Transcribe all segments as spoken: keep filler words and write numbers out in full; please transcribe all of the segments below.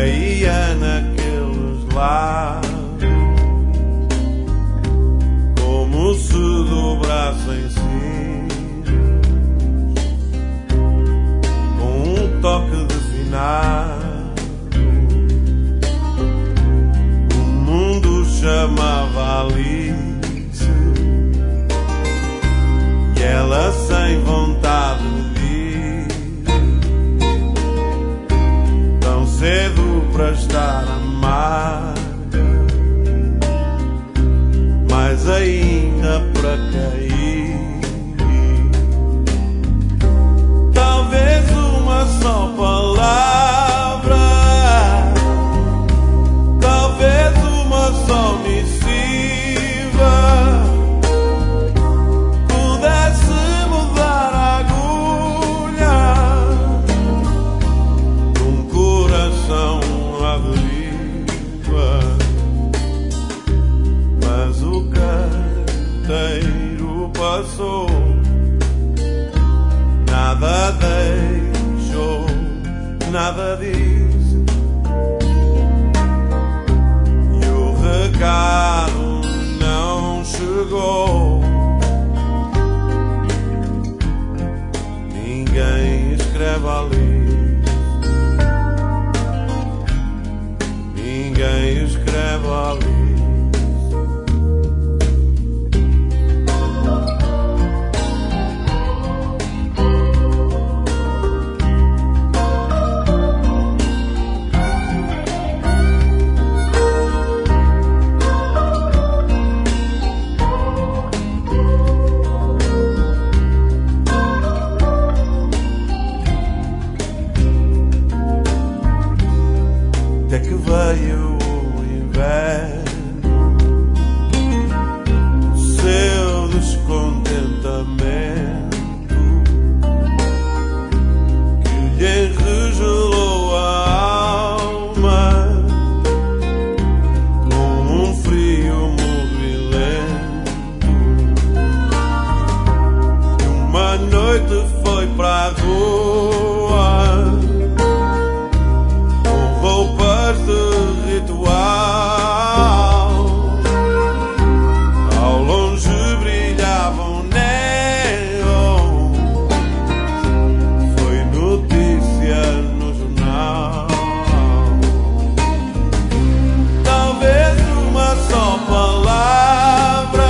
caía naqueles lábios como se dobrassem cílios, com um toque de finado. O mundo chamava Alice e ela sem vontade de ir, tão cedo para estar amarga, mas ainda para cair. Talvez uma só palavra, talvez uma só missiva pudesse mudar a agulha de um coração à deriva. Mas o carteiro passou, nada deixou, nada disse, e o recado não chegou. Ninguém escreve ali, ninguém escreve ali. Até que veio o inverno, seu descontentamento, que lhe enregelou a alma com um frio mudo e lento. E uma noite foi para a rua com roupas de ritual. Ao longe brilhavam neon, foi notícia no jornal. Talvez uma só palavra,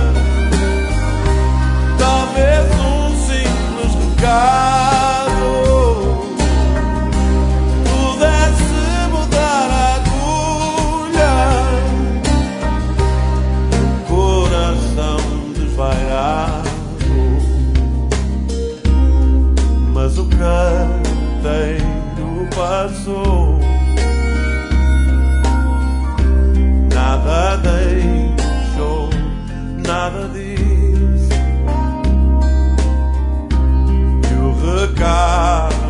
talvez um simples recado pudesse mudar a agulha do coração desvairado. Mas o carteiro passou, nada deixou, nada disse, e o recado